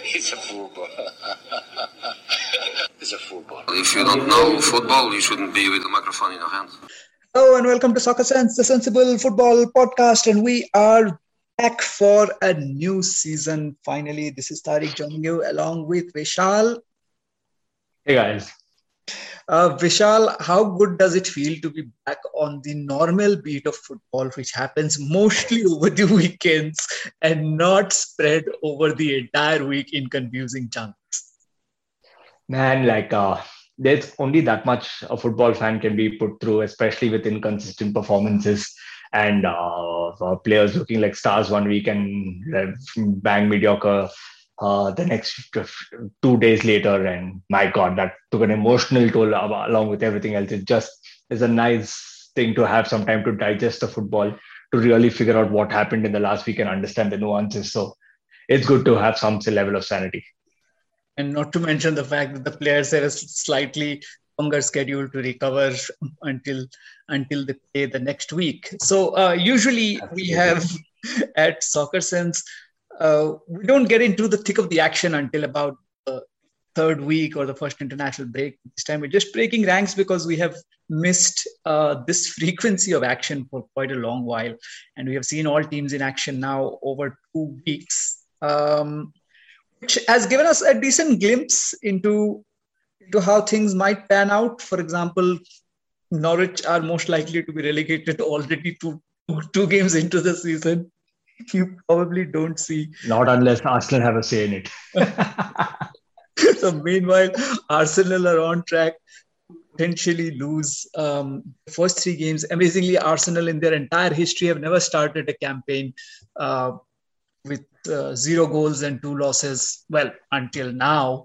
It's a football. It's a football. If you don't know football, you shouldn't be with a microphone in your hand. Hello and welcome to Soccer Sense, the Sensible Football Podcast, and we are back for a new season. Finally, this is Tariq joining you along with Vishal. Hey guys. Vishal, how good does it feel to be back on the normal beat of football, which happens mostly over the weekends and not spread over the entire week in confusing chunks? Man, there's only that much a football fan can be put through, especially with inconsistent performances and players looking like stars one week and bang mediocre the next 2 days later. And my God, that took an emotional toll along with everything else. It just is a nice thing to have some time to digest the football, to really figure out what happened in the last week and understand the nuances. So it's good to have some level of sanity. And not to mention the fact that the players have a slightly longer schedule to recover until they play the next week. So usually we have at Soccer Sense, we don't get into the thick of the action until about the third week or the first international break. This time we're just breaking ranks because we have missed this frequency of action for quite a long while. And we have seen all teams in action now over 2 weeks. Which has given us a decent glimpse into how things might pan out. For example, Norwich are most likely to be relegated already two games into the season. You probably don't see. Not unless Arsenal have a say in it. So meanwhile, Arsenal are on track to potentially lose the first 3 games. Amazingly, Arsenal in their entire history have never started a campaign with 0 goals and 2 losses. Well, until now.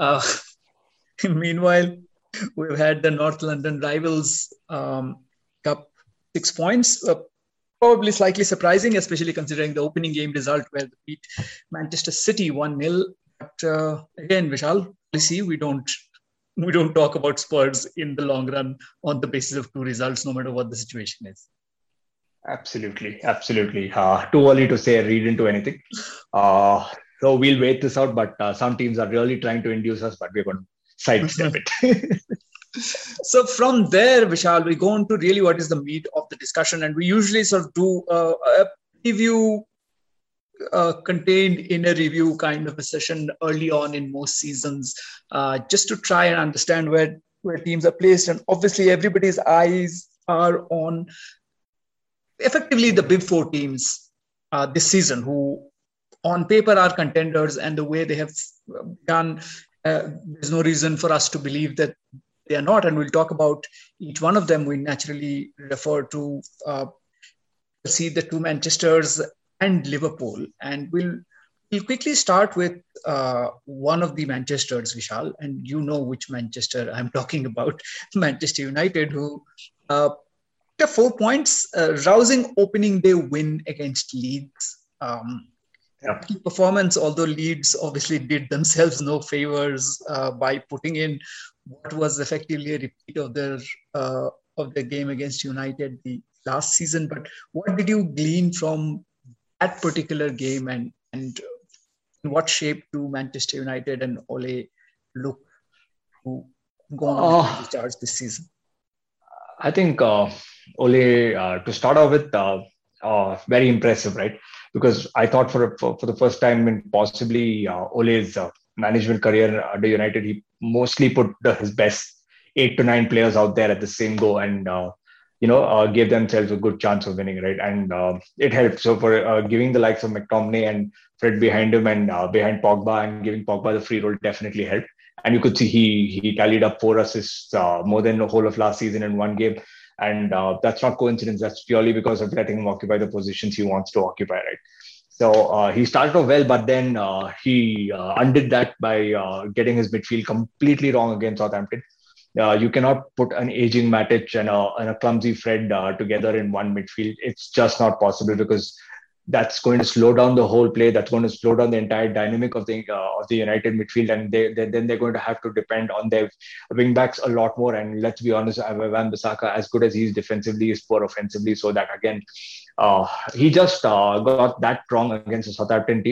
Meanwhile, we've had the North London rivals Cup 6 points. Probably slightly surprising, especially considering the opening game result where they beat Manchester City 1-0. But again, Vishal, you see, we don't talk about Spurs in the long run on the basis of 2 results, no matter what the situation is. Absolutely. Too early to say read into anything. So we'll wait this out, but some teams are really trying to induce us, but we're going to sidestep it. So from there, Vishal, we go on to really what is the meat of the discussion. And we usually sort of do a preview contained in a review kind of a session early on in most seasons, just to try and understand where teams are placed. And obviously everybody's eyes are on effectively the big 4 teams this season, who on paper are contenders, and the way they have done, there's no reason for us to believe that they are not. And we'll talk about each one of them. We naturally refer to see the 2 Manchesters and Liverpool. And we'll quickly start with one of the Manchesters, Vishal, and you know which Manchester I'm talking about, Manchester United, who 4 points, rousing opening day win against Leeds. Performance, although Leeds obviously did themselves no favors by putting in what was effectively a repeat of their game against United the last season. But what did you glean from that particular game, and in what shape do Manchester United and Ole look to go on to charge this season? I think Ole, to start off with, very impressive, right? Because I thought for the first time in possibly Ole's management career under United, he mostly put his best 8 to 9 players out there at the same go and gave themselves a good chance of winning, right? And it helped. So for giving the likes of McTominay and Fred behind him and behind Pogba, and giving Pogba the free role definitely helped. And you could see he tallied up 4 assists, more than the whole of last season in one game. And that's not coincidence. That's purely because of letting him occupy the positions he wants to occupy, right? So he started off well, but then he undid that by getting his midfield completely wrong against Southampton. You cannot put an aging Matic and a clumsy Fred together in one midfield. It's just not possible, because that's going to slow down the whole play. That's going to slow down the entire dynamic of the United midfield, and then they're going to have to depend on their wing backs a lot more. And let's be honest, Wan-Bissaka, as good as he is defensively, is poor offensively. So that again, he just got that wrong against the Southampton team.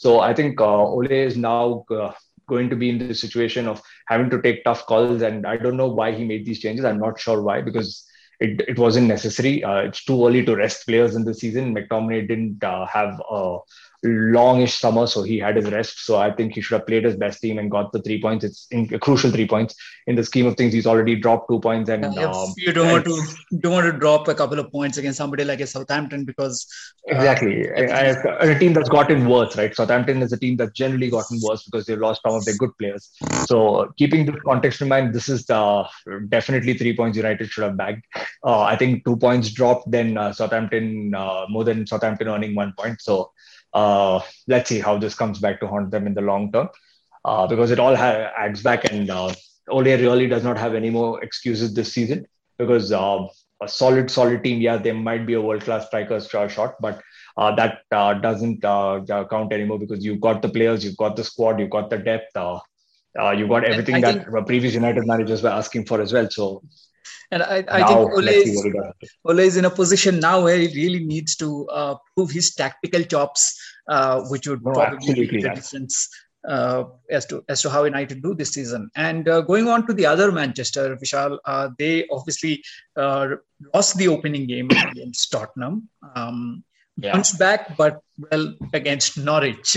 So I think Ole is now going to be in the situation of having to take tough calls. And I don't know why he made these changes. I'm not sure why, because it wasn't necessary. It's too early to rest players in the season. McTominay didn't have a longish summer, so he had his rest. So I think he should have played his best team and got the 3 points. It's a crucial 3 points in the scheme of things. He's already dropped 2 points, and you don't want to drop a couple of points against somebody like a Southampton, because exactly a team that's gotten worse, right? Southampton is a team that's generally gotten worse because they've lost some of their good players. So keeping the context in mind, this is definitely 3 points United should have bagged. I think 2 points dropped, then Southampton more than Southampton earning 1 point. So let's see how this comes back to haunt them in the long term, because it all adds back, and Ole really does not have any more excuses this season, because a solid team, yeah, there might be a world-class striker shot, but that doesn't count anymore, because you've got the players, you've got the squad, you've got the depth, you've got everything that previous United managers were asking for as well. So. And I think Ole is in a position now where he really needs to prove his tactical chops, which would probably make the difference as to how United do this season. And going on to the other Manchester, Vishal, they obviously lost the opening game against Tottenham. Bounced back, but against Norwich.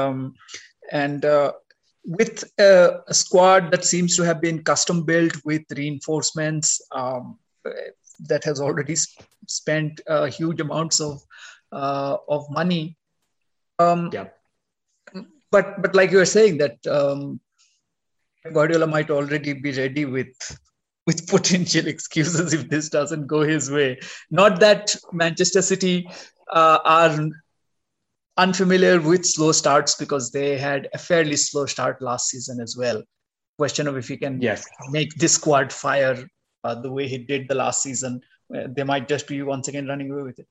With a squad that seems to have been custom built with reinforcements, that has already spent huge amounts of money. But like you were saying, that Guardiola might already be ready with potential excuses if this doesn't go his way. Not that Manchester City are unfamiliar with slow starts, because they had a fairly slow start last season as well. Question of if he can make this squad fire the way he did the last season. They might just be once again running away with it.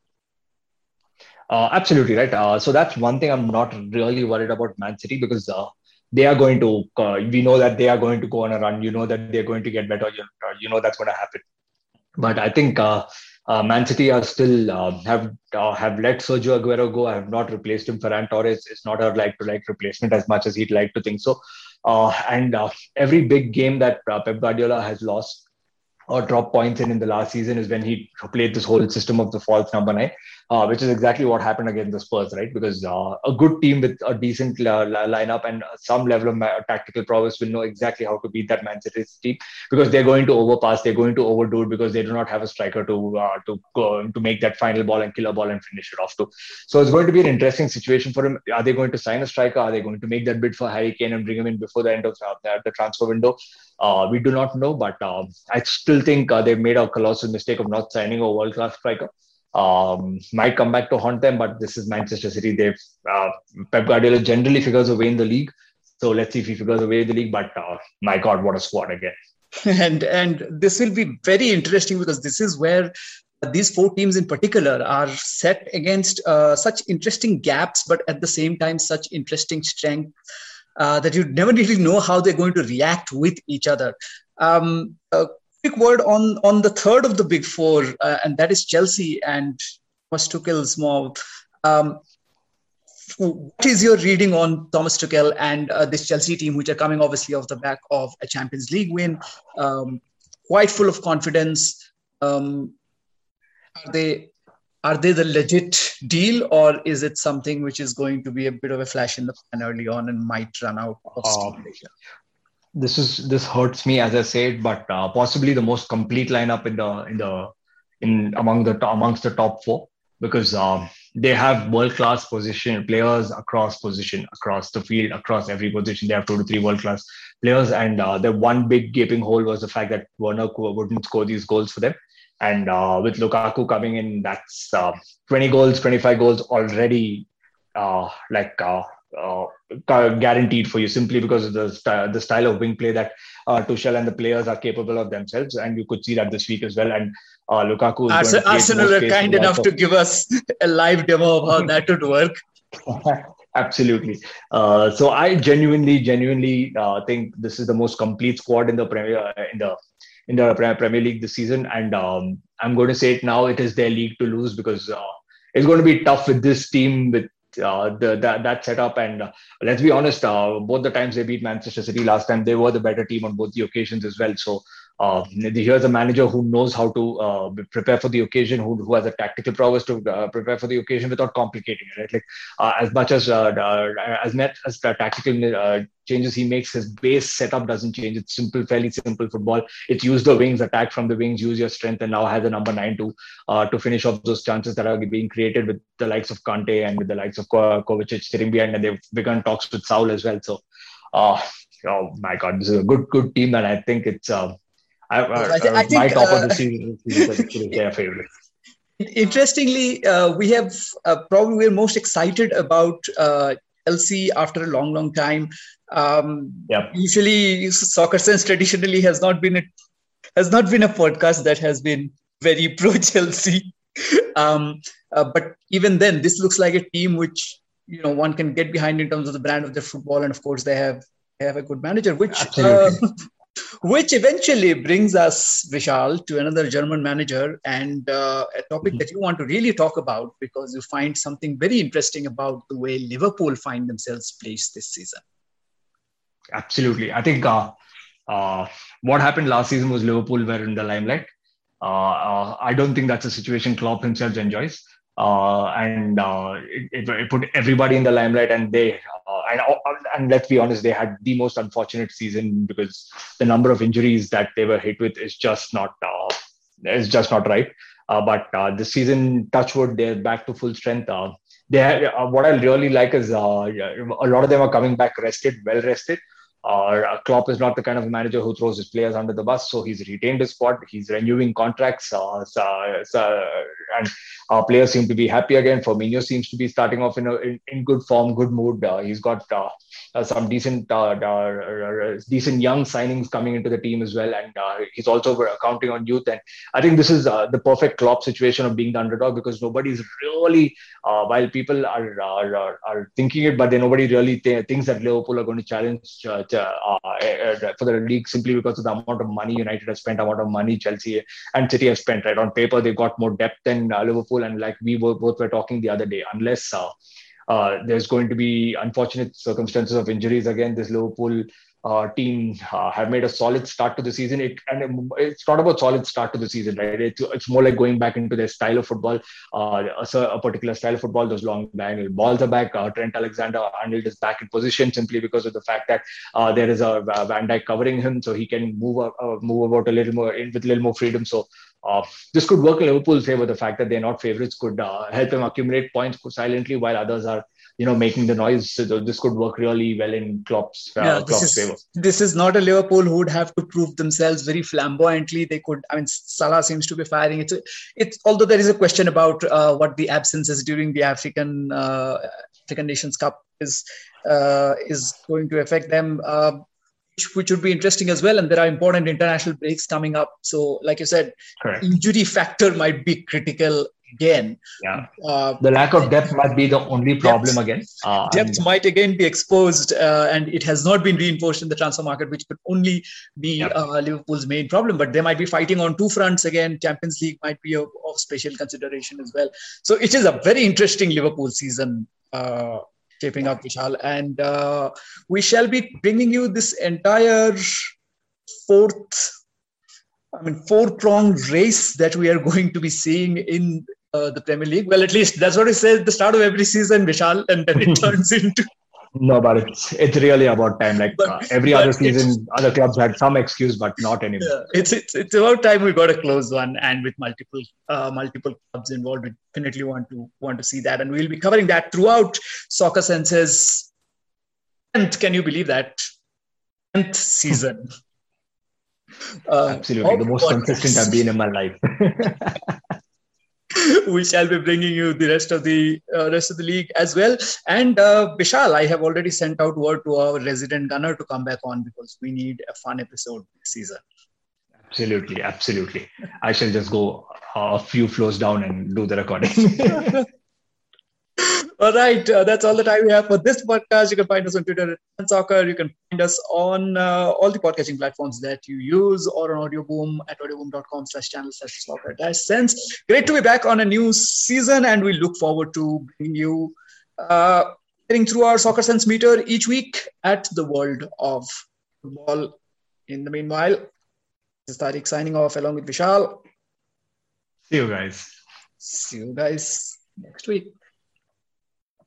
Absolutely right. So that's one thing I'm not really worried about Man City, because they are going to, we know that they are going to go on a run. You know that they're going to get better. You know that's going to happen. But I think Man City are still have let Sergio Aguero go. I have not replaced him. Ferran Torres is not a like-to-like replacement as much as he'd like to think so. And every big game that Pep Guardiola has lost or dropped points in the last season is when he played this whole system of the false number 9, which is exactly what happened against the Spurs, right? Because a good team with a decent lineup and some level of tactical prowess will know exactly how to beat that Man City team, because they're going to overpass, they're going to overdo it, because they do not have a striker to make that final ball and kill a ball and finish it off to. So it's going to be an interesting situation for him. Are they going to sign a striker? Are they going to make that bid for Harry Kane and bring him in before the end of the transfer window? We do not know, but I still think they've made a colossal mistake of not signing a world-class striker. Might come back to haunt them, but this is Manchester City. Pep Guardiola generally figures a way in the league, so let's see if he figures a way in the league. But my God, what a squad again! And this will be very interesting, because this is where these 4 teams in particular are set against such interesting gaps, but at the same time such interesting strength that you never really know how they're going to react with each other. Quick word on the third of the big 4, and that is Chelsea and Thomas Tuchel's mob. What is your reading on Thomas Tuchel and this Chelsea team, which are coming obviously off the back of a Champions League win, quite full of confidence? Are they the legit deal, or is it something which is going to be a bit of a flash in the pan early on and might run out of steam later? This hurts me as I say it, but possibly the most complete lineup amongst the top 4, because they have world-class position players across the field, across every position. They have 2 to 3 world-class players, and the one big gaping hole was the fact that Werner wouldn't score these goals for them. And with Lukaku coming in, that's 20 goals, 25 goals already guaranteed for you, simply because of the style of wing play that Tuchel and the players are capable of themselves. And you could see that this week as well. And Lukaku is Arsenal were kind enough to give us a live demo of how that would work. Absolutely. So I genuinely think this is the most complete squad in the Premier League this season. And I'm going to say it now, it is their league to lose, because it's going to be tough with this team with that setup. And let's be honest, both the times they beat Manchester City last time, they were the better team on both the occasions as well. So here's a manager who knows how to prepare for the occasion, who has a tactical prowess to prepare for the occasion without complicating it. Right? Like as much as the tactical changes he makes, his base setup doesn't change. It's simple, fairly simple football. It's use the wings, attack from the wings, use your strength, and now has a number 9 to finish off those chances that are being created with the likes of Kante and with the likes of Kovacic sitting behind, and they've begun talks with Saul as well. So, oh my God, this is a good team, and I think it's I think my top of the season is their favorite. Interestingly, we have probably we're most excited about Chelsea after a long time. Usually, Soccer Sense traditionally has not been a podcast that has been very pro Chelsea. But even then, this looks like a team which one can get behind in terms of the brand of their football, and of course they have a good manager, which eventually brings us, Vishal, to another German manager and a topic that you want to really talk about because you find something very interesting about the way Liverpool find themselves placed this season. Absolutely. I think what happened last season was Liverpool were in the limelight. I don't think that's a situation Klopp himself enjoys. And it put everybody in the limelight, and they and let's be honest, they had the most unfortunate season because the number of injuries that they were hit with is just not right. But this season, touch wood, they're back to full strength. They had, what I really like is a lot of them are coming back well rested. Klopp is not the kind of manager who throws his players under the bus, so he's retained his squad. He's renewing contracts, and players seem to be happy again. Firmino seems to be starting off in good form, good mood. He's got some decent young signings coming into the team as well, and he's also counting on youth. And I think this is the perfect Klopp situation of being the underdog, because nobody's really, while people are thinking it, but nobody really thinks that Liverpool are going to challenge for the league simply because of the amount of money United has spent, amount of money Chelsea and City have spent. Right, on paper they've got more depth than Liverpool, and like we both were talking the other day, unless there's going to be unfortunate circumstances of injuries again, this Liverpool team have made a solid start to the season. It's not about solid start to the season, right? It's more like going back into their style of football, a particular style of football. Those long diagonal balls are back. Trent Alexander-Arnold is back in position simply because of the fact that there is a Van Dijk covering him, so he can move about a little more with a little more freedom. So this could work in Liverpool's favor. The fact that they're not favorites could help them accumulate points silently while others are making the noise. So this could work really well in Klopp's favor. This is not a Liverpool who would have to prove themselves very flamboyantly. They could. I mean, Salah seems to be firing. It's although there is a question about what the absences during the African Nations Cup is going to affect them. Which would be interesting as well. And there are important international breaks coming up. So, like you said, correct, injury factor might be critical again. Yeah. The lack of depth might be the only problem again. Depth might again be exposed, and it has not been reinforced in the transfer market, which could only be Liverpool's main problem. But they might be fighting on two fronts again. Champions League might be of special consideration as well. So it is a very interesting Liverpool season shaping up, Vishal. And we shall be bringing you this entire four-pronged race that we are going to be seeing in the Premier League. Well, at least that's what it says at the start of every season, Vishal, and then it turns into... No, but it's really about time. Like every other season, other clubs had some excuse, but not anymore. Yeah, it's about time we got a close one, and with multiple clubs involved, we definitely want to see that, and we'll be covering that throughout Soccer Sense's 10th. Can you believe that? 10th season. Absolutely, the most consistent I've been in my life. We shall be bringing you the rest of the league as well. And Vishal, I have already sent out word to our resident gunner to come back on because we need a fun episode this season. Absolutely. I shall just go a few floors down and do the recording. All right, that's all the time we have for this podcast. You can find us on Twitter at Soccer. You can find us on all the podcasting platforms that you use, or on Audioboom at audioboom.com/channel/soccer-sense. Great to be back on a new season, and we look forward to bringing you Getting through our Soccer Sense meter each week at the world of football. In the meanwhile, this is Tariq signing off along with Vishal. See you guys. See you guys next week.